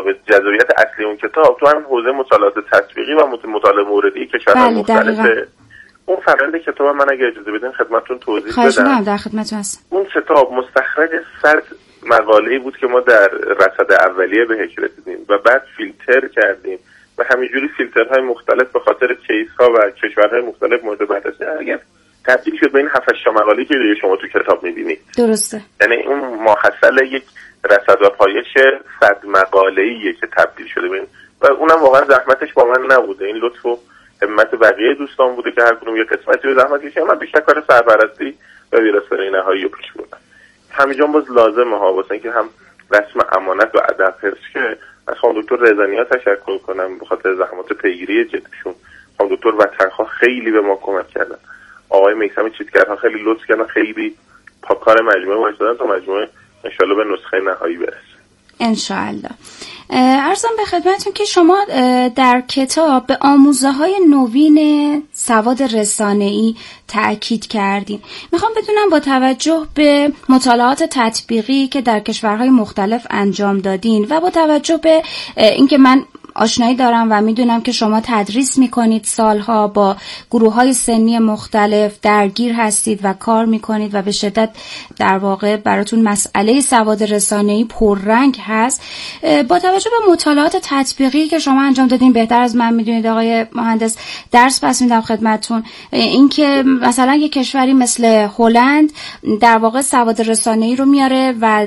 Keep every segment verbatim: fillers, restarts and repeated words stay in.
واقع جذابیت اصلی اون کتاب تو هم حوزه مطالعات تطبیقی و مطالعه موردی کشورهای مختلفه. اون فرآیند کتاب من اگه اجازه بدین خدمتتون توضیح بدم. خواهش می‌کنم، در خدمتتون هستم. اون کتاب مستخرج صد مقاله‌ای بود که ما در رصد اولیه بهش رسیدیم و بعد فیلتر کردیم و همینجوری فیلترهای مختلف به خاطر کیس‌ها و کشورهای مختلف مورد بررسی اگر تبدیل شد به این هفت هشت مقاله‌ای که شما تو کتاب می‌بینید. درسته. یعنی اون ماحصل یک رصد و پایش صد مقاله‌ایه که تبدیل شده به این و اونم واقعا زحمتش با من نبوده، این لطف و همت بقیه دوستان بوده که هر کدوم یه قسمتی رو زحمت کشیدن. من بیشتر کار سرپرستی و ویراستاری نهایی رو پیش بردم. همینجا باز لازمه ها واسه اینکه هم رسم امانت و ادب حفظ شه از خانم دکتر رضوانیا تشکر کنم به خاطر زحمات پیگیری جدیشون. خانم دکتر وطنخواه خیلی به ما کمک کردن. آقای میثم چیتگرها خیلی لطف کردن، خیلی پاکار مجموعه واسه تا مجموعه ان شاءالله به نسخه نهایی برسه. ان شاءالله. عرضم به خدمتتون که شما در کتاب به آموزه‌های نوین سواد رسانه‌ای تأکید کردین. میخوام بدونم با توجه به مطالعات تطبیقی که در کشورهای مختلف انجام دادین و با توجه به اینکه من آشنایی دارم و میدونم که شما تدریس میکنید سالها با گروه‌های سنی مختلف درگیر هستید و کار میکنید و به شدت در واقع براتون مسئله سواد رسانه‌ای پررنگ هست. با توجه به مطالعات تطبیقی که شما انجام دادین بهتر از من میدونید آقای مهندس، درس پس میدم خدمتتون اینکه مثلا یک کشوری مثل هلند در واقع سواد رسانه‌ای رو میاره و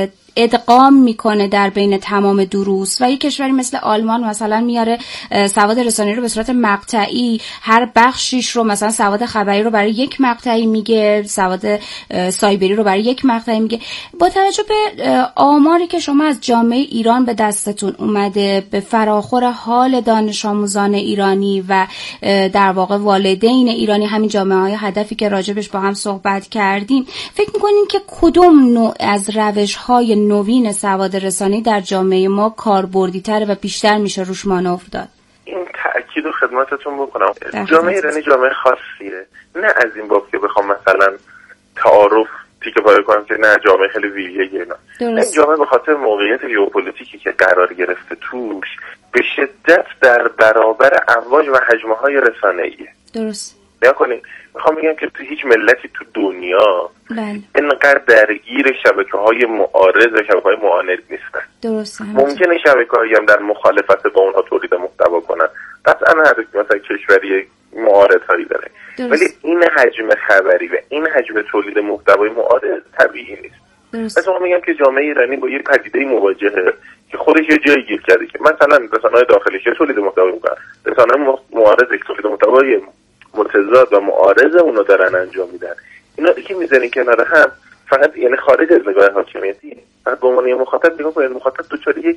ادغام میکنه در بین تمام دروس و یک کشوری مثل آلمان مثلا میاره سواد رسانه‌ای رو به صورت مقطعی، هر بخشیش رو مثلا سواد خبری رو برای یک مقطعی میگه، سواد سایبری رو برای یک مقطعی میگه. با توجه به آماری که شما از جامعه ایران به دستتون اومده، به فراخور حال دانش آموزان ایرانی و در واقع والدین ایرانی، همین جامعه های هدفی که راجبش با هم صحبت کردیم، فکر میکنین که کدوم نوع از روش های نوین سواد رسانه‌ای در جامعه ما کاربردی‌تر و بیشتر میشه روش مانور داد؟ این تأکید رو خدمتتون بکنم، جامعه ایرانی جامعه خاصیه، نه از این باب که بخوام مثلا تعارف تیکه پاره کنم که نه جامعه خیلی ویژه‌ایه. نه این جامعه به خاطر موقعیت ژئوپلیتیکی که قرار گرفته توش به شدت در برابر امواج و حجم‌های رسانه‌ایه. درست. نگاه کنید، میخوام بگم که تو هیچ ملتی تو دنیا بله. اینقدر درگیر شبکه‌های معارض و شبکه‌های معاند نیستن. درسته. ممکنه شبکه‌هایی هم در مخالفت با اونها تولید محتوا کنن. قطعاً هر مثلا کشوری معارضه‌ای داره. درست. ولی این حجم خبری و این حجم تولید محتوای معارض طبیعی نیست. مثلا میگم که جامعه ایرانی با یه پدیده مواجهه که خودش یه جایی گیر کرده که مثلا رسانه‌های داخلیش تولید محتوا می‌کنن، رسانه‌های معارض تولید محتوای متضاد و معارض اونو دارن انجام میدن. اینا دیگه میزنین کنار هم، فقط یعنی خارج از نگاه حاکمیتی، فقط به عنوان مخاطب نگاه کنید، مخاطب دچار یک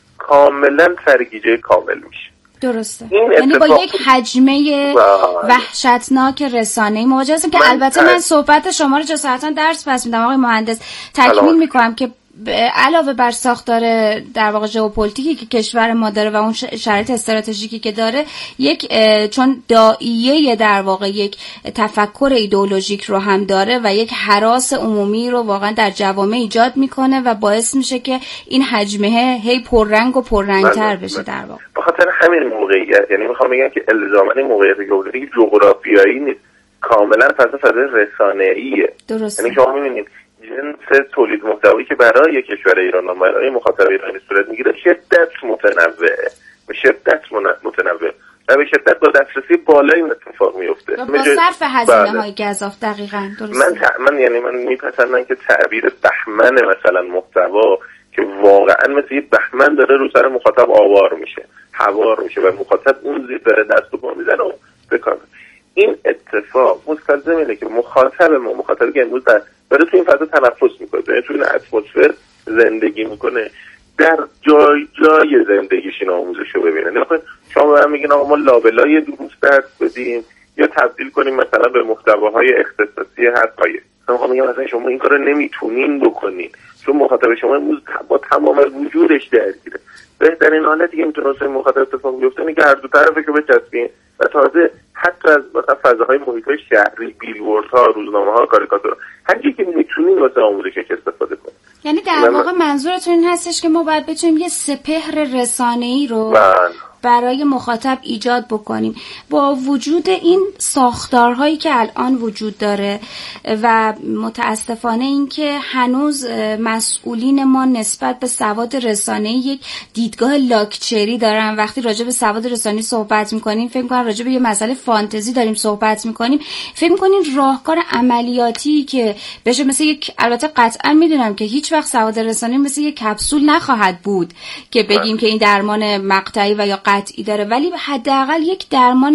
کاملا سرگیجه کامل میشه. درسته. یعنی با یک حجمه وحشتناک رسانه‌ای مواجه هستیم که البته من صحبت شما رو جسارتاً درس پس میدم آقای مهندس، تکمیل میکنم که علاوه بر ساختار در واقع ژئوپلیتیکی که کشور ما داره و اون شرایط استراتژیکی که داره، یک چون داعیه در واقع یک تفکر ایدئولوژیک رو هم داره و یک هراس عمومی رو واقعا در جوامع ایجاد میکنه و باعث میشه که این حجمه هی پررنگ و پررنگتر بشه در واقع. به خاطر همین موقعیت، یعنی میخوام بگم که الزاما موقعیت ژئوپلیتیک جغرافیایی نیست، کاملا فضا فضای رسانه‌ایه. درسته. یعنی شما میبینید جنس تولید محتوایی که برای کشور ایران و برای مخاطب ایرانی صورت میگیره شدت متنوعه، به شدت متنوع و به شدت با دسترسی بالایی اتفاق میفته با صرف هزینه های گزاف. دقیقاً درسته. من ت... من یعنی من میپسندم که تعبیر بهمن مثلا محتوا که واقعا مثل یه بهمن داره رو سر مخاطب آوار میشه، هوار میشه و مخاطب اون زیر داره دست و پا میزنه و بکنه. این اتفاق مستلزم اینه که مخاطب ما مخاطبی که امروز داره تو این فضا تنفس میکنه، داره تو این اتمسفر زندگی میکنه، در جای جای زندگیش این آموزش رو ببینه. نمیخوای شما به من میگین آقا ما لابلای دروس درس بدیم یا تبدیل کنیم مثلا به محتواهای اختصاصی هر پایه. مثلا میگم مثلا شما این کارو نمیتونین بکنین چون مخاطب شما امروز با تمام وجودش درگیره. بهترین حالتی که میتونه واسه مخاطب اتفاق بیفته اینه که هر دو طرفه که بچسبین و تازه حتی از مثلا فضاهای محیط‌های شهری، بیلبوردها، روزنامه‌ها، کاریکاتورها، هر چیزی که میتونین واسه آموزش استفاده کنید. یعنی در واقع منظورتون این هستش که ما باید بتونیم یه سپهر رسانه‌ای رو من. برای مخاطب ایجاد بکنیم با وجود این ساختارهایی که الان وجود داره و متاسفانه این که هنوز مسئولین ما نسبت به سواد رسانه‌ای یک دیدگاه لاکچری دارن. وقتی راجع به سواد رسانه‌ای صحبت می‌کنیم فکر می‌کنم راجع به یه مسئله فانتزی داریم صحبت می‌کنیم، فکر می‌کنین راهکار عملیاتی که بشه مثل یک، البته قطعا میدونم که هیچ وقت سواد رسانه‌ای مثل یک کپسول نخواهد بود که بگیم که این درمان مقطعی و یا قطعی داره، ولی حداقل یک درمان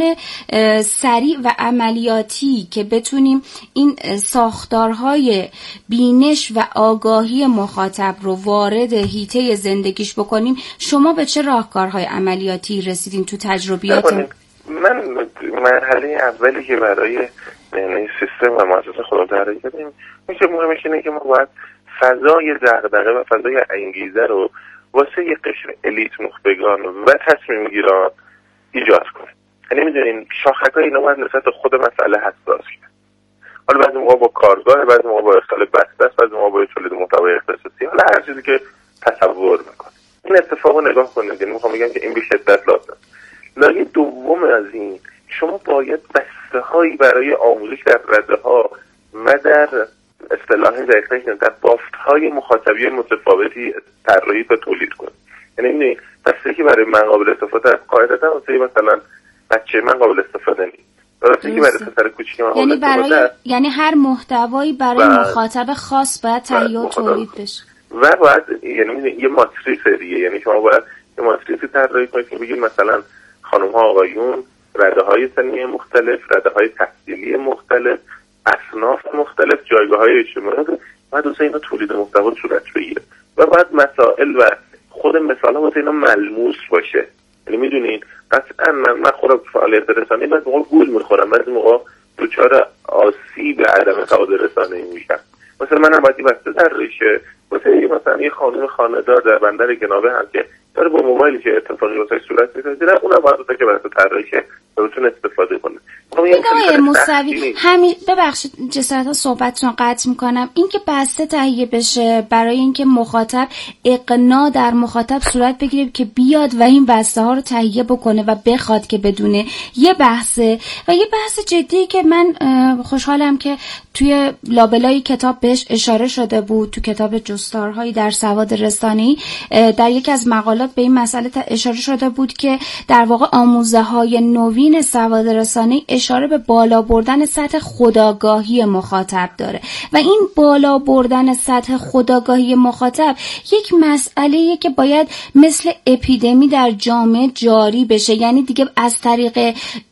سریع و عملیاتی که بتونیم این ساختارهای بینش و آگاهی مخاطب رو وارد حیطه زندگیش بکنیم. شما به چه راهکارهای عملیاتی رسیدین تو تجربیاتون؟ من مرحله اولی که برای سیستم و مؤسسه خودمون طراحی کردیم میشه مهمش اینه که ما باید فضای دغدغه و فضای انگیزه رو واسه یه قشر الیت نخبگان و تصمیم گیران ایجاد کنه. یعنی میدونین شاخص‌های اینا باید نسبت خود مسئله حساس کنه. حالا بعضی موقع با کارگاه، بعضی موقع با ارسال بسته است، بعضی موقع با تولید محتوای اختصاصی، حالا هر چیزی که تصور میکنه. این اتفاقو نگاه کنید. یعنی میخوام بگم که این به شدت لازم. لایه دوم از این، شما باید بسته‌هایی برای آموزش در رده‌ها و در اصطلاح دقیقه در بافت‌های مخاطبی متفاوتی طراحی و تولید کنید. یعنی می‌بینید بسته که برای من قابل استفاده است قاعدتاً واسه مثلا بچه من قابل استفاده نیست. درسته که برای پسر کوچیک من یعنی قابل استفاده است. یعنی هر محتوایی برای مخاطب خاص باید تهیه و تولید بشه. و باید یعنی یه ماتریس دیگه، یعنی شما باید یه ماتریسی طراحی کنید که بگید مثلا خانم‌ها آقایون، رده‌های سنی مختلف، رده‌های تحصیلی مختلف، اصناف مختلف، جایگاه‌های اجتماعی، بعد واسه اینا تولید محتوا صورت بگیره و بعد مسائل و خود مثال‌ها واسه اینا ملموس باشه. یعنی میدونین قطعاً من من خودم فعالیت رسانه‌ای بعضی موقع گول می‌خورم، بعضی موقع دچار آسیب عدم سواد رسانه‌ای میشم. مثلا منم باید بسته در ریشه واسه مثلا یه خانم خانه‌دار در بندر گناوه هم که داره با موبایلی که اتفاقی واسه صورت می‌گیره، اونم باید واسه که واسه طراحی که بتونه استفاده کنه. آقای موسوی همین ببخشید جسارتا صحبتتون قطع میکنم، این که بسته تهیه بشه برای اینکه مخاطب اقناع در مخاطب صورت بگیره که بیاد و این بسته ها رو تهیه بکنه و بخواد که بدونه، یه بحثه و یه بحث جدی که من خوشحالم که توی لابلای کتاب بهش اشاره شده بود. تو کتاب جستارهایی در سواد رسانه‌ای در یکی از مقالات به این مسئله اشاره شده بود که در واقع آموزه های نوین سواد رسانه‌ای اشاره به بالا بردن سطح خودآگاهی مخاطب داره و این بالا بردن سطح خودآگاهی مخاطب یک مسئله‌ایه که باید مثل اپیدمی در جامعه جاری بشه. یعنی دیگه از طریق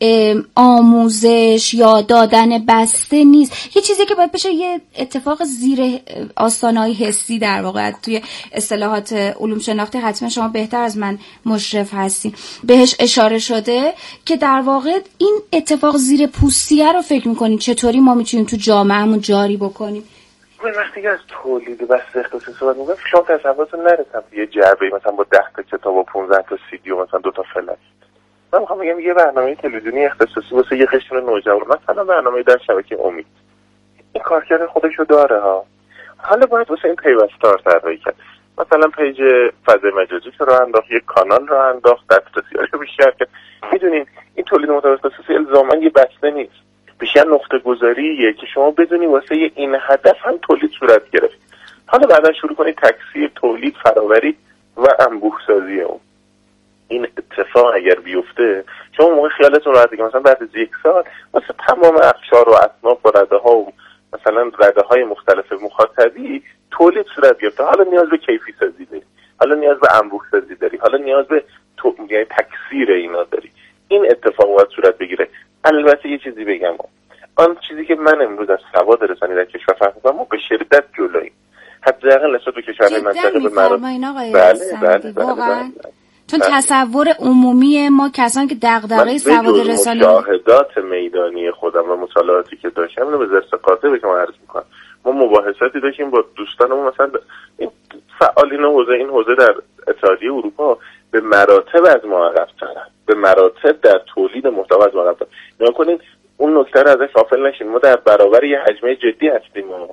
آموزش یا دادن بسته نیست، یه چیزی که باید بشه یه اتفاق زیر آستانه‌های حسی در واقع. توی اصطلاحات علوم شناختی حتما شما بهتر از من مشرف هستین، بهش اشاره شده که در واقع این اتفاق زیر پوستیه رو فکر میکنین چطوری ما میتونیم تو جامعهمون جاری بکنیم؟ من وقتی که از تولید بسته اختصاصی صحبت میکنم شما تصورتون نرسم یه جعبه مثلا با ده تا کتاب و پانزده تا سی دی و مثلا دو تا فلش. من میخوام بگم یه برنامه تلویزیونی اختصاصی واسه یه قشر نوجوان، مثلا برنامه در شبکه امید، این کارکرد خودشو داره ها. حالا باید واسه این پیوستار طراحی کرد. مثلا پیج فضای مجازی رو انداخت، یک کانال رو انداخت، دسترسی‌هاشو بیشتر کرد. میدونین این تولید محتوا اختصاصی الزاما یه بسته نیست، بیشتر نقطه گذاریه که شما بدونی واسه این هدف هم تولید صورت گرفت. حالا بعدا شروع کنید تکثیر، تولید، فراوری و انبوه سازی اون. این اتفاق اگر بیفته شما موقع خیالتون راحته که مثلا بعد از یک سال واسه تمام اقشار و اصناف و رده‌ها و مثلا رده‌های مختلف مخاطبی تولید صورت گرفته. حالا نیاز به کیفی سازی داری، حالا نیاز به انبوه سازی داری، حالا نیاز به تو... یعنی تکثیر اینا داری. این اتفاق باید صورت بگیره. البته یه چیزی بگم، آن چیزی که من امروز از سواد رسانه‌ای در کشور فهمیدم ما به شدت جلوییم، حداقل نسبت به کشورهای منطقه به مراتب. بله بله واقعا، چون تصور عمومی ما کسان که دغدغه سواد رسانه‌ای، مشاهدات میدانی خودم و مطالعاتی که داشتم اینو به زرس قاطع به شما عرض می‌کنم. ما مباحثاتی داشتیم با دوستانمون، مثلا این فعالین حوزه این حوزه در اتحادیه اروپا به مراتب از ما عقب‌ترن، به مراتب در تولید محتوا از ما عقب‌ترن. نگاه کنین اون نکته رو ازش غافل نشین، ما در برابر یه حجم جدی هستیم ما.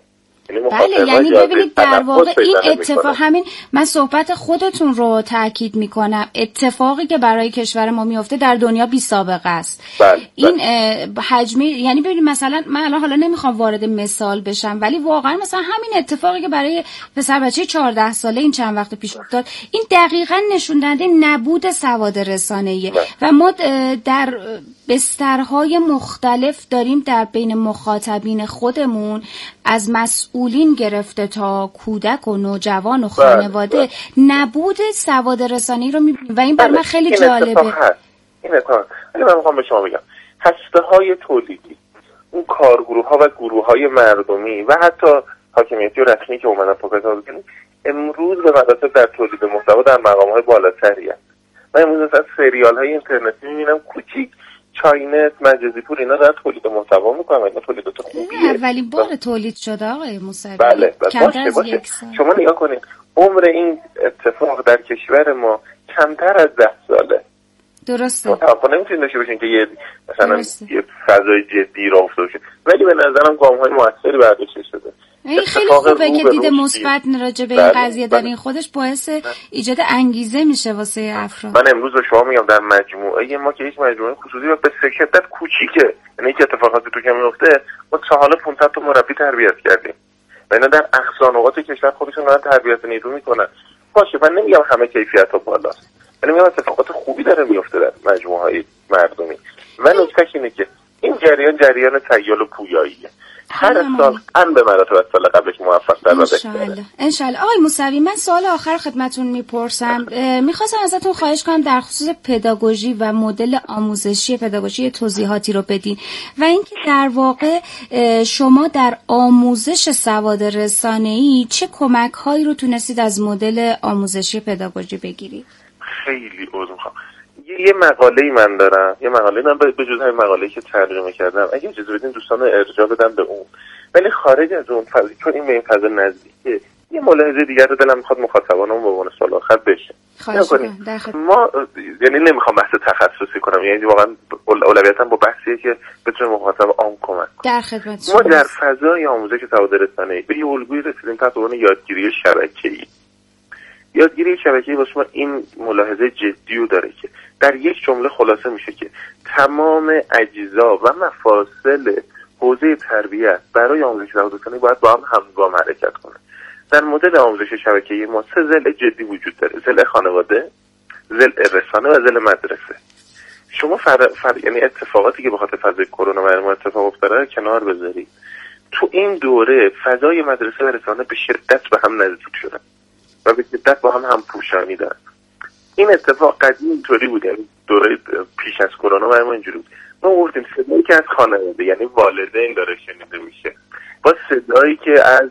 بله، یعنی ببینید در واقع این اتفاق، همین من صحبت خودتون رو تاکید میکنم، اتفاقی که برای کشور ما میفته در دنیا بی سابقه است. بله، این حجمی، یعنی ببینید مثلا من الان حالا نمیخوام وارد مثال بشم، ولی واقعا مثلا همین اتفاقی که برای پسر بچه چهارده ساله این چند وقت پیش افتاد، این دقیقاً نشون دهنده نبود سواد رسانه‌ای و ما در بسترهای مختلف داریم در بین مخاطبین خودمون از مسئولین گرفته تا کودک و نوجوان و خانواده بله. نبود سواد رسانه‌ای رو می‌بینیم و این بر من خیلی این جالبه. اتفاق این اتفاق ولی من میخوام به شما بگم هسته‌های تولیدی، اون کارگروه‌ها و گروه‌های مردمی و حتی حاکمیتی و رسمی که اومدن پاکت‌ها بکنن امروز به مراتب در تولید محتوا در مقام‌های بالاتری هست. من امروز مثلا سریال‌های اینترنتی می‌بینم کوچیک، چاینت، مجازی پور، اینا دارن تولید محتوا میکنن. اینا تولیدات خوبیه، اولین بار تولید شده آقای موسوی. بله باشه باشه. شما نگاه کنید عمر این اتفاق در کشور ما کمتر از ده ساله. درسته. متوقع نمیتونید داشته باشین که یه مثلا درسته. یه فضای جدی راه افتاده باشه، ولی به نظرم گام‌های موثری برداشته شده. این خیلی خوبه که دید مثبت راجع به این قضیه دارین، خودش باعث ایجاد انگیزه میشه واسه افراد. من امروز به شما میگم در مجموعه ما که هیچ مجموعه خصوصی و به شدت کوچیکه، یعنی که اتفاقاتی تو که میفته ما تا حالا پانصد تا مربی تربیت کردیم و اینا در اقصا نقاط کشور خودشون دارن تربیت نیرو میکنن. باشه من نمیگم همه کیفیت‌ها بالاست، ولی میگم اتفاقات خوبی داره میفته در مجموعه‌های مردمی و نکته اینه که این جریان جریان تیال و پویاییه. هر سال هم به مراتب از سال قبلش موفق در و بهتره. انشالله. آقای موسوی، من سوال آخر خدمتون میپرسم. میخواستم ازتون خواهش کنم در خصوص پداگوژی و مدل آموزشی پداگوژی توضیحاتی رو بدین و اینکه در واقع شما در آموزش سواد رسانه‌ای چه کمک‌هایی رو تونستید از مدل آموزشی پداگوژی بگیرید؟ خیلی عذر میخوام. یه مقاله‌ای من دارم، یه مقاله من به جز همین مقاله‌ای که ترجمه کردم، اگه اجازه بدین دوستان ارجاع بدم به اون، ولی خارج از اون فضا، چون این به این فضا نزدیکه، یه ملاحظه دیگر رو دلم میخواد مخاطبانم به عنوان سوال آخر بشه. ما یعنی نمیخوام بحث تخصصی کنم، یعنی واقعا اولویتاً با بحثیه که بتونه مخاطب عام کمک کنه. در خدمت ما در فضای آموزش سواد رسانه‌ای به یه الگویی رسیدیم تحت عنوان یادگیری شبکه‌ای. یادگیری شبکه‌ای واسه ما این ملاحظه جدی رو داره که در یک جمله خلاصه میشه که تمام اجزا و مفاصل حوزه تربیت برای آموزش سواد رسانه‌ای باید با هم همگام حرکت کنه. در مدل آموزش شبکه‌ای ما سه ضلع جدی وجود داره: ضلع خانواده، ضلع رسانه و ضلع مدرسه. شما فر... فر... یعنی اتفاقاتی که به خاطر فضای کرونا برای ما اتفاق افتاده کنار بذارید. تو این دوره فضای مدرسه و رسانه به شدت به هم نزدیک شدن و به شدت با هم همپوشانی دارن. این اتفاق قدیم اینطوری بود، یعنی دوره پیش از کرونا برای ما اینجوری بود. ما گفتیم صدایی که از خانواده یعنی والدین داره شنیده میشه با صدایی که از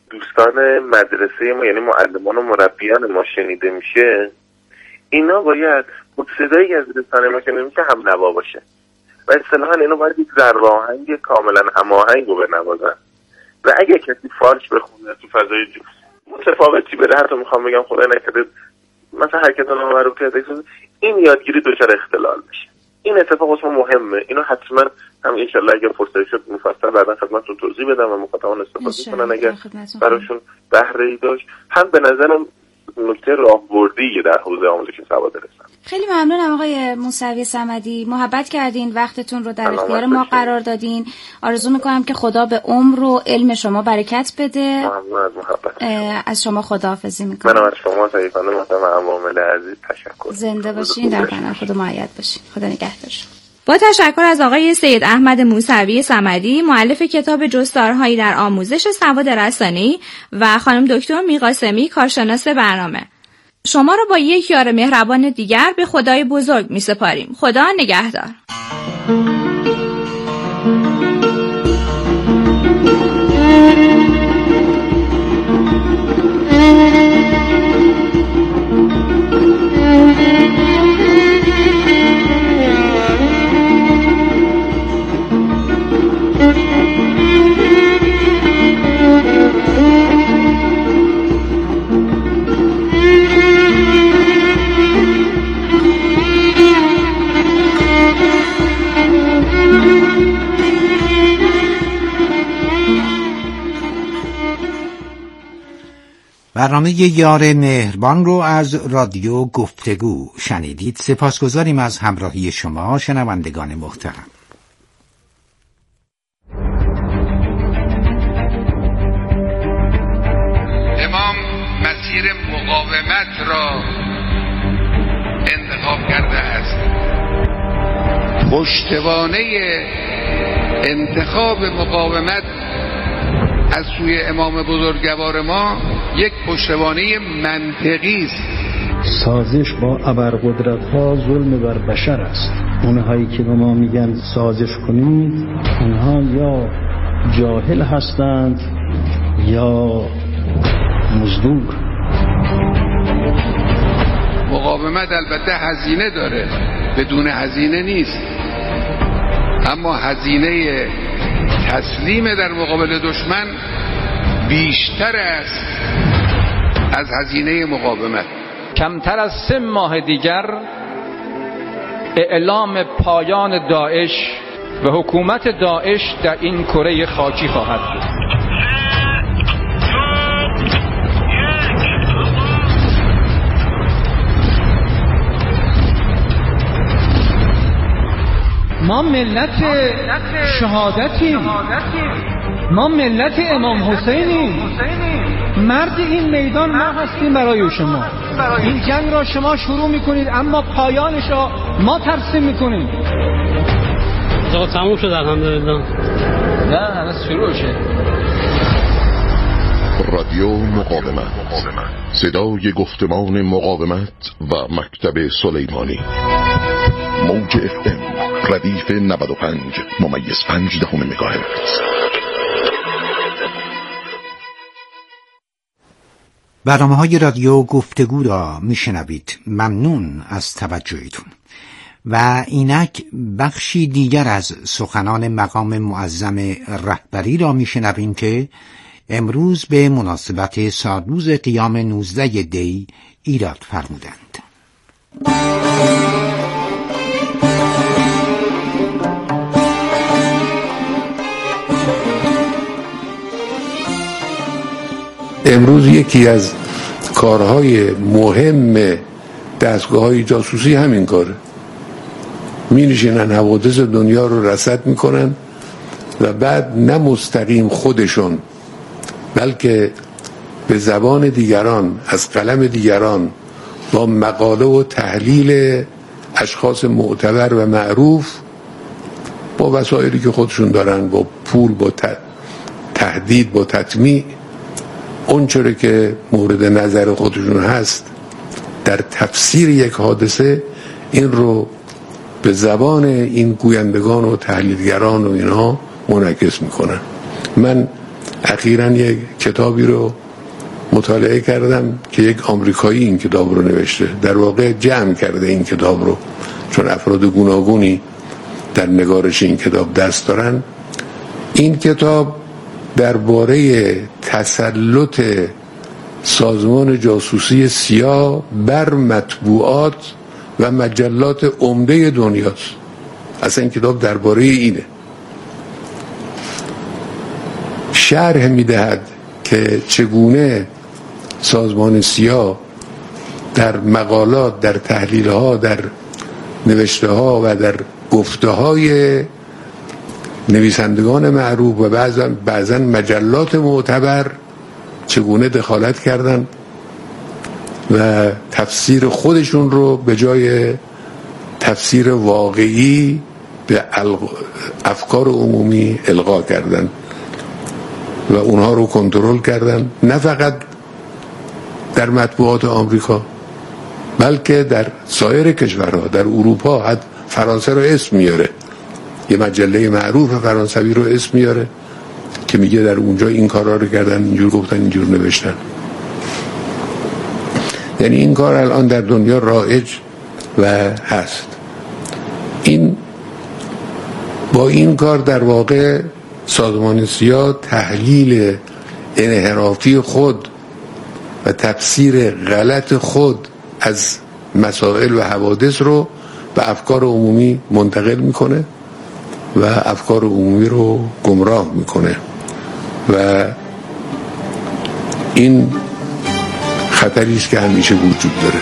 دوستان مدرسه ما یعنی معلمان و مربیان ما شنیده میشه، اینا باید با صدایی از رسانه ما شنیده میشه هم نوا باشه و اصطلاحاً اینا باید یک ضرب آهنگ کاملا هماهنگ رو بنوازن و اگه کسی فالش بخونه تو فضای متفاوتی بره، حتی میخوام بگم خدای نکرده مثلا حرکت نامعروفی از این یادگیری دچار اختلال میشه. این اتفاق واسه مهمه، اینو حتما هم ان شاء الله اگه فرصت شد مفصل بعدا خدمتتون توضیح بدم و مخاطبان استفاده کنن اگر براشون بهره ای داشت. هم به نظرم نکته راهبردی در حوزه آموزش سواد رسانه‌ای. خیلی ممنونم آقای موسوی صمدی، محبت کردین، وقتتون رو در اختیار ما قرار دادین. آرزو میکنم که خدا به عمر و علم شما برکت بده. ممنون از محبت. از شما خداحافظی میکنم. منم از شما سعیدانه محترم عوامل عزیز تشکر. زنده باشین، در پناه خدا معید باشین. خدا نگهدارشون. با تشکر از آقای سید احمد موسوی صمدی، مؤلف کتاب جستارهایی در آموزش سواد رسانه‌ای و خانم دکتر میقاسمی، کارشناس برنامه. شما را با یک یار مهربان دیگر به خدای بزرگ می سپاریم. خدا نگهدار. برنامه یار مهربان رو از رادیو گفتگو شنیدید. سپاسگزاریم از همراهی شما شنوندگان محترم. امام مسیر مقاومت را انتخاب کرده است. پشتوانه انتخاب مقاومت از سوی امام بزرگوار ما یک پشتوانه منطقی است. سازش با ابرقدرت‌ها ظلم بر بشر است. اونهایی که به ما میگن سازش کنید، اونها یا جاهل هستند یا مزدور. مقاومت البته هزینه داره، بدون هزینه نیست، اما هزینه تسلیم در مقابل دشمن بیشتر است از هزینه مقاومت. کمتر از سه ماه دیگر اعلام پایان داعش و حکومت داعش در این کره خاکی خواهد بود. ما ملت شهادتیم، ما ملت امام حسینیم، مرد این میدان ما هستیم برای شما. این جنگ را شما شروع میکنید اما پایانش را ما ترسیم میکنیم. آقا تموم شد الحمدلله. نه هنوز شروع شد. رادیو مقاومت، صدای گفتمان مقاومت و مکتب سلیمانی. موج اف ام ردیف نود و پنج ممیز پنج دهم مگاهرتز. برنامه‌های رادیو گفتگو را میشنوید. ممنون از توجهتون. و اینک بخشی دیگر از سخنان مقام معظم رهبری را میشنویم که امروز به مناسبت سالروز قیام نوزده دی ایراد فرمودند. امروز یکی از کارهای مهم دستگاه‌های جاسوسی همین کاره. می نشینن حوادث دنیا رو رصد میکنن و بعد نه مستقیم خودشون بلکه به زبان دیگران از قلم دیگران با مقاله و تحلیل اشخاص معتبر و معروف با وسایلی که خودشون دارن، با پول، با تهدید، با تطمیع، اون چرا که مورد نظر خودشون هست در تفسیر یک حادثه این رو به زبان این گویندگان و تحلیلگران و اینها منعکس میکنن. من اخیراً یک کتابی رو مطالعه کردم که یک آمریکایی این کتاب رو نوشته، در واقع جمع کرده این کتاب رو، چون افراد گوناگونی در نگارش این کتاب دست دارن. این کتاب درباره تسلط سازمان جاسوسی سیا بر مطبوعات و مجلات عمده دنیاست. اصلا این کتاب درباره اینه، شرح میدهد که چگونه سازمان سیا در مقالات، در تحلیل‌ها، در نوشته‌ها و در گفته‌های نویسندگان معروف و بعضا بعضا مجلات معتبر چگونه دخالت کردن و تفسیر خودشون رو به جای تفسیر واقعی به افکار عمومی القا کردن و اونها رو کنترل کردن، نه فقط در مطبوعات آمریکا بلکه در سایر کشورها، در اروپا. حتی فرانسه رو اسم میاره، یه مجله معروف فرانسوی رو اسم میاره که میگه در اونجا این کارا رو کردن، اینجور گفتن، اینجور نوشتن. یعنی این کار الان در دنیا رایج و هست. این با این کار در واقع سازمان سیا تحلیل انحرافی خود و تفسیر غلط خود از مسائل و حوادث رو به افکار عمومی منتقل میکنه و افکار عمومی رو گمراه میکنه و این خطری است که همیشه وجود داره.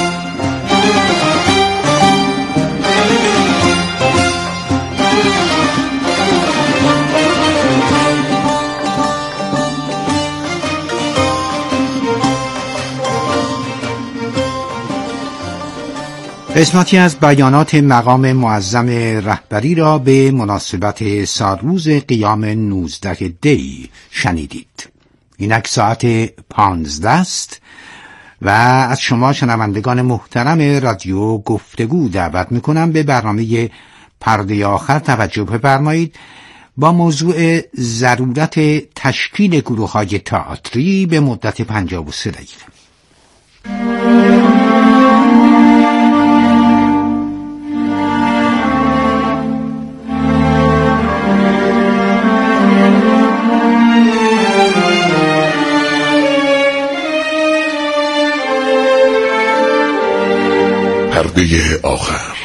قسمتی از بیانات مقام معظم رهبری را به مناسبت سالروز قیام نوزده دی شنیدید. اینک ساعت پانزده است و از شما شنوندگان محترم رادیو گفتگو دعوت میکنم به برنامه پرده آخر توجه بفرمایید با موضوع ضرورت تشکیل گروه‌های تئاتری به مدت پنجاه و سه دقیقه. پرده آخر.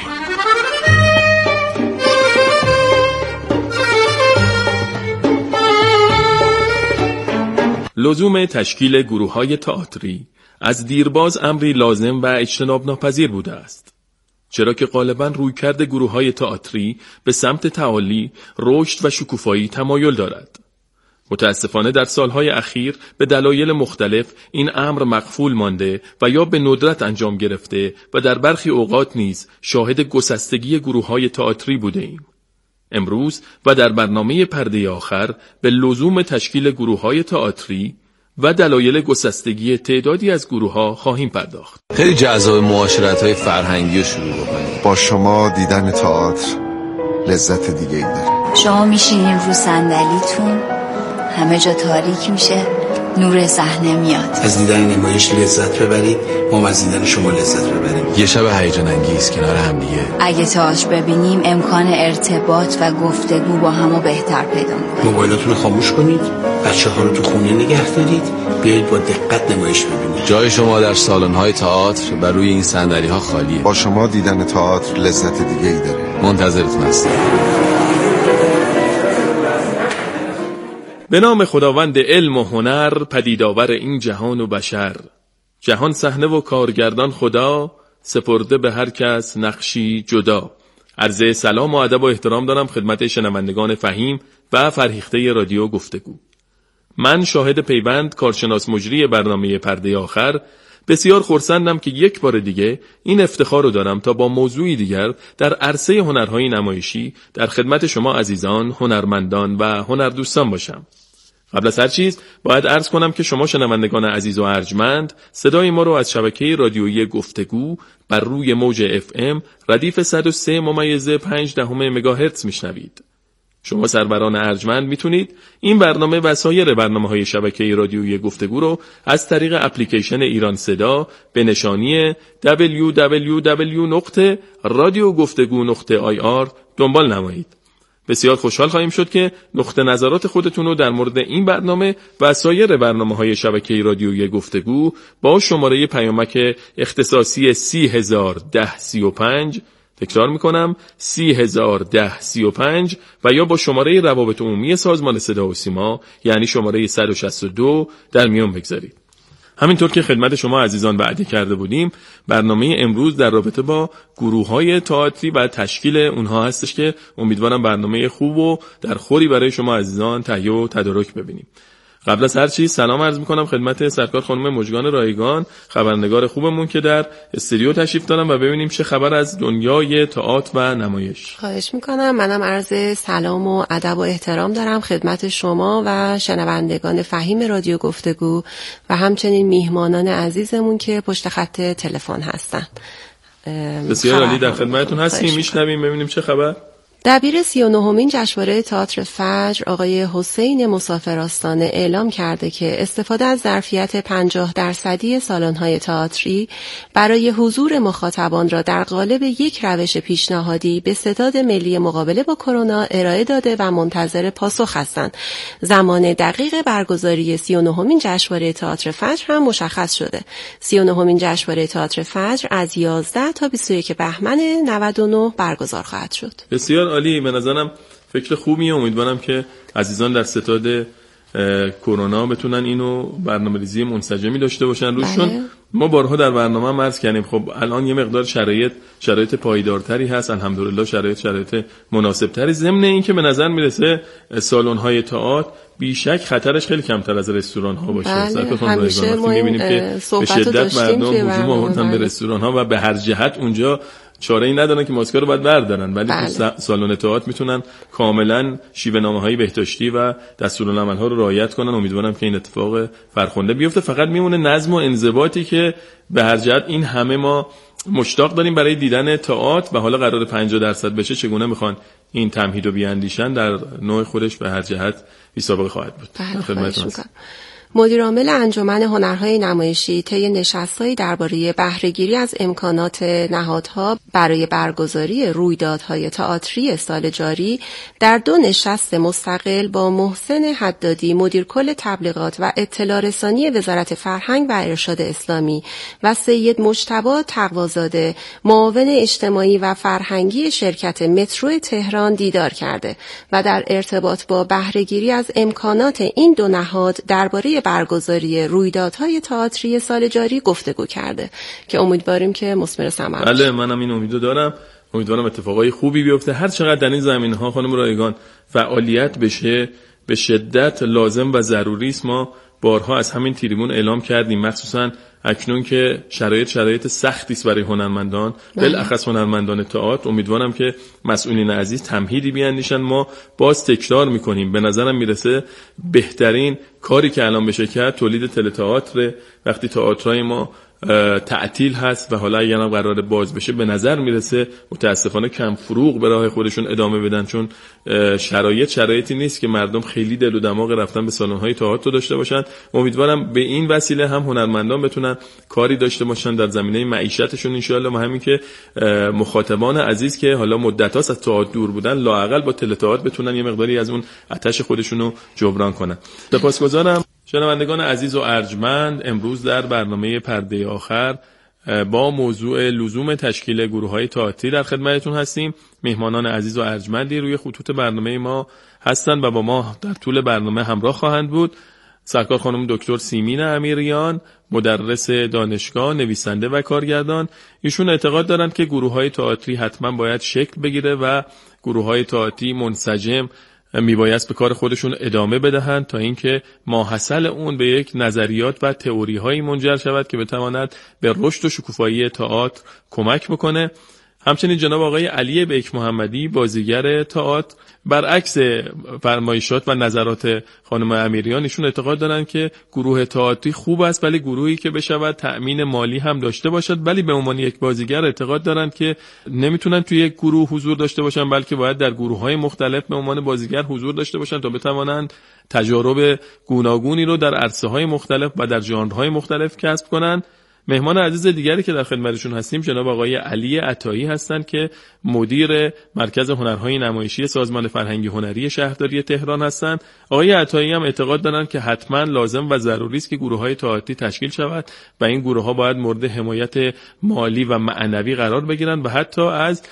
لزوم تشکیل گروه‌های تئاتری از دیرباز امری لازم و اجتناب ناپذیر بوده است، چرا که غالباً رویکرد گروه‌های تئاتری به سمت تعالی، رشد و شکوفایی تمایل دارد. متاسفانه در سالهای اخیر به دلایل مختلف این امر مغفول مانده و یا به ندرت انجام گرفته و در برخی اوقات نیز شاهد گسستگی گروه‌های تئاتری بوده ایم. امروز و در برنامه پرده آخر به لزوم تشکیل گروه‌های تئاتری و دلایل گسستگی تعدادی از گروه‌ها خواهیم پرداخت. خیلی جذاب معاشرت‌های فرهنگی رو شروع بکنیم. با شما دیدن تئاتر لذت دیگه‌ای داره. شما میشینین رو صندلیتون، همه جا تاریک میشه، نور صحنه میاد. از دیدن نمایش لذت ببرید، ما از دیدن شما لذت ببریم. یه شب هیجان انگیز کنار هم دیگه. اگه تئاتر ببینیم امکان ارتباط و گفتگو با همو بهتر پیدا می‌کنیم. موبایلاتون رو خاموش کنید، بچه‌ها رو تو خونه نگه دارید، بیایید با دقت نمایش ببینید. جای شما در سالن‌های تئاتر و روی این صندلی‌ها خالیه. با شما دیدن تئاتر لذت دیگه‌ای داره. منتظرتون هستم. به نام خداوند علم و هنر، پدیدآور این جهان و بشر. جهان صحنه و کارگردان خدا، سپرده به هر کس نقشی جدا. عرض سلام و ادب و احترام دارم خدمت شنوندگان فهیم و فرهیخته رادیو گفتگو. من شاهد پیوند، کارشناس مجری برنامه پرده آخر، بسیار خرسندم که یک بار دیگه این افتخار رو دارم تا با موضوعی دیگر در عرصه هنرهای نمایشی در خدمت شما عزیزان، هنرمندان و هنردوستان باشم. قبل از هر چیز باید عرض کنم که شما شنوندگان عزیز و ارجمند صدای ما رو از شبکه رادیویی گفتگو بر روی موج اف ام ردیف صد و سه ممیز پنج دهم مگاهرتز میشنوید. شما سروران ارجمند میتونید این برنامه و سایر برنامه‌های شبکه رادیویی گفتگو رو از طریق اپلیکیشن ایران صدا به نشانی دبلیو دبلیو دبلیو نقطه رادیو گفتگو نقطه آی آر دنبال نمایید. بسیار خوشحال خواهیم شد که نقطه نظرات خودتون رو در مورد این برنامه و سایر برنامه‌های شبکه رادیویی گفتگو با شماره پیامک اختصاصی سی هزار و ده سی و پنج، تکرار میکنم سی هزار و ده سی و پنج، و یا با شماره روابط عمومی سازمان صدا و سیما یعنی شماره صد و شصت و دو در میان بگذارید. همینطور که خدمت شما عزیزان وعده کرده بودیم، برنامه امروز در رابطه با گروه‌های تئاتری و تشکیل اونها هستش که امیدوارم برنامه خوب و در خوری برای شما عزیزان تهیه و تدارک ببینیم. قبل از هر چیز سلام عرض میکنم خدمت سرکار خانم مژگان رایگان، خبرنگار خوبمون که در استودیو تشریف دارم و ببینیم چه خبر از دنیای تئاتر و نمایش. خواهش میکنم. منم عرض سلام و ادب و احترام دارم خدمت شما و شنوندگان فهیم رادیو گفتگو و همچنین میهمانان عزیزمون که پشت خط تلفن هستن. بسیار عالی، در خدمتتون هستیم، میشنویم ببینیم چه خبر. دبیر سی و نهمین جشنواره تئاتر فجر آقای حسین مسافر آستانه اعلام کرده که استفاده از ظرفیت پنجاه درصدی سالن‌های تئاتری برای حضور مخاطبان را در قالب یک روش پیشنهادی به ستاد ملی مقابله با کرونا ارائه داده و منتظر پاسخ هستند. زمان دقیق برگزاری سی و نهمین جشنواره تئاتر فجر هم مشخص شده. سی و نهمین جشنواره تئاتر فجر از یازده تا بیست و یک بهمن نود و نه برگزار خواهد شد. بسیار عالی، به نظرم فکر خوبیه. امیدوارم که عزیزان در ستاد کرونا بتونن اینو برنامه‌ریزی منسجمی داشته باشن روشون. ما بارها در برنامه هم عرض کردیم خب الان یه مقدار شرایط شرایط پایدارتری هست، الحمدلله شرایط شرایط مناسبتری، ضمن این که به نظر میرسه سالن‌های تئاتر بیشک خطرش خیلی کمتر از رستوران ها باشه. بله. همیشه ما می‌بینیم که به شدت مردم هجوم آوردن به رستوران ها و به هر جهت اونجا چاره‌ای ندارن که ماسکا رو باید بردارن، ولی بله. تو سالن تئاتر میتونن کاملا شیوه نامه‌های بهداشتی و دستورالعمل‌ها رو رعایت کنن. امیدوارم که این اتفاق فرخنده بیفته. فقط میمونه نظم و انضباطی که به هر جهت این همه ما مشتاق داریم برای دیدن تئاتر و حالا قرار پنجاه درصد بشه چگونه میخوان این تمهیدو بیاندیشن در نوع خودش به هر جهت بی سابقه خواهد بود. بله. مدیر عامل انجمن هنرهای نمایشی طی نشست‌هایی درباره بهره‌گیری از امکانات نهادها برای برگزاری رویدادهای تئاتری سال جاری در دو نشست مستقل با محسن حدادی مدیر کل تبلیغات و اطلاع رسانی وزارت فرهنگ و ارشاد اسلامی و سید مجتبی تقوازاده معاون اجتماعی و فرهنگی شرکت مترو تهران دیدار کرده و در ارتباط با بهره‌گیری از امکانات این دو نهاد درباره برگزاری رویدادهای تئاتری سال جاری گفتگو کرده که امیدواریم که مثمر ثمر بشه. بله منم این امیدو دارم. امیدوارم اتفاقای خوبی بیفته. هر چقدر در این زمینه‌ها خانم رایگان فعالیت بشه به شدت لازم و ضروری است. ما بارها از همین تریبون اعلام کردیم، مخصوصا اکنون که شرایط شرایط سختی است برای هنرمندان، بالاخص هنرمندان تئاتر. امیدوارم که مسئولین عزیز تمهیدی بیاندیشن. ما باز تکرار میکنیم، به نظرم میرسه بهترین کاری که الان بشه کرد تولید تله تئاتر. وقتی تئاترای ما تعطیل هست و حالا اگر هم قرار باز بشه به نظر میرسه متاسفانه کم فروغ به راه خودشون ادامه بدن، چون شرایط شرایطی نیست که مردم خیلی دل و دماغ رفتن به سالن‌های تئاتر داشته باشن. امیدوارم به این وسیله هم هنرمندان بتونن کاری داشته باشن در زمینه معیشتشون ان شاءالله، و همین که مخاطبان عزیز که حالا مدت‌هاست از تئاتر دور بودن لااقل با تله تئاتر بتونن یه مقداری از اون آتش خودشونو جبران کنن. سپاسگزارم. شنوندگان عزیز و ارجمند، امروز در برنامه پرده آخر با موضوع لزوم تشکیل گروه‌های تئاتری در خدمتتون هستیم. مهمانان عزیز و ارجمندی روی خطوط برنامه ما هستند و با ما در طول برنامه همراه خواهند بود. سرکار خانم دکتر سیمین امیریان، مدرس دانشگاه، نویسنده و کارگردان. ایشون اعتقاد دارند که گروه‌های تئاتری حتما باید شکل بگیره و گروه‌های تئاتری منسجم میبایست به کار خودشون ادامه بدهند تا اینکه ماحصل اون به یک نظریات و تئوری هایی منجر شود که بتواند به رشد و شکوفایی تئاتر کمک بکنه. همچنین جناب آقای علی بیک محمدی، بازیگر تئاتر، برعکس فرمایشات و نظرات خانم امیریان، ایشون اعتقاد دارن که گروه تئاتری خوب است ولی گروهی که بشود تأمین مالی هم داشته باشد، ولی به عنوان یک بازیگر اعتقاد دارن که نمیتونن توی یک گروه حضور داشته باشن بلکه باید در گروه‌های مختلف به عنوان بازیگر حضور داشته باشن تا بتوانند تجارب گوناگونی رو در عرصه‌های مختلف و در ژانرهای مختلف کسب کنن. مهمان عزیز دیگری که در خدمتشون هستیم جناب آقای علی عطایی هستند که مدیر مرکز هنرهای نمایشی سازمان فرهنگی هنری شهرداری تهران هستند. آقای عطایی هم اعتقاد دارند که حتما لازم و ضروری است که گروه‌های تئاتری تشکیل شود و این گروه‌ها باید مورد حمایت مالی و معنوی قرار بگیرند و حتی از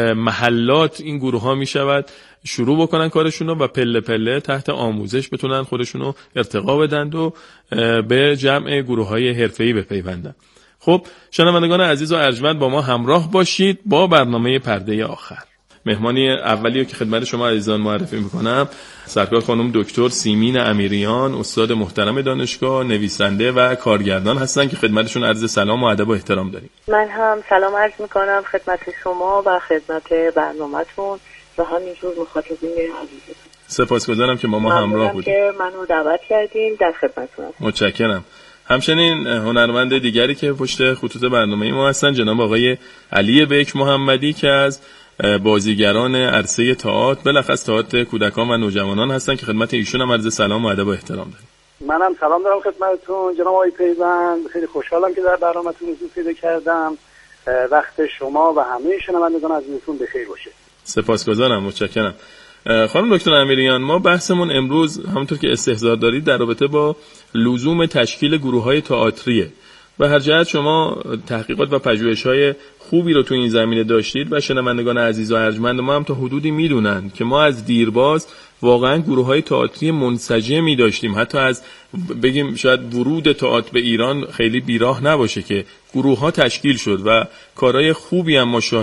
محلات این گروه‌ها میشود شروع بکنن کارشونو و پله پله تحت آموزش بتونن خودشونو ارتقا بدن و به جمع گروه‌های حرفه‌ای بپیوندن. خب شنوندگان عزیز و ارجمند، با ما همراه باشید با برنامه پرده آخر. مهمانی اولی که خدمت شما عزیزان معرفی میکنم سرکار خانم دکتر سیمین امیریان، استاد محترم دانشگاه، نویسنده و کارگردان هستن که خدمتشون عرض سلام و ادب و احترام داریم. من هم سلام عرض میکنم خدمت شما و خدمت برنامه‌تون و همینجور مخاطبین عزیزتون. سپاسگزارم که با ما همراه بودید. که منو دعوت کردین، در خدمتتون هستم. متشکرم. همچنین هنرمند دیگری که پشت خطوط برنامه ما هستن جناب آقای علی بیک محمدی که از بازیگران عرصه تئاتر، بالاخص تئاتر کودکان و نوجوانان هستن که خدمت ایشون هم عرض سلام و ادب و احترام داریم. منم سلام دارم خدمتتون جناب آقای پیوند. خیلی خوشحالم که در برنامه‌تون حضور پیدا کردم. وقت شما و همه شنوندگان عزیزتون بخیر باشه. سپاسگزارم، متشکرم. خانم دکتر امیریان، ما بحثمون امروز همونطور که استحضار دارید در رابطه با لزوم تشکیل گروه‌های تئاتریه. و هر جهت شما تحقیقات و پژوهش‌های خوبی رو تو این زمینه داشتید و شنوندگان عزیز و ارجمند ما هم تا حدودی میدونن که ما از دیرباز واقعا گروه‌های تئاتری منسجمی داشتیم. حتی از بگیم شاید ورود تئاتر به ایران خیلی بیراه نباشه که گروه‌ها تشکیل شد و کارهای خوبی هم ما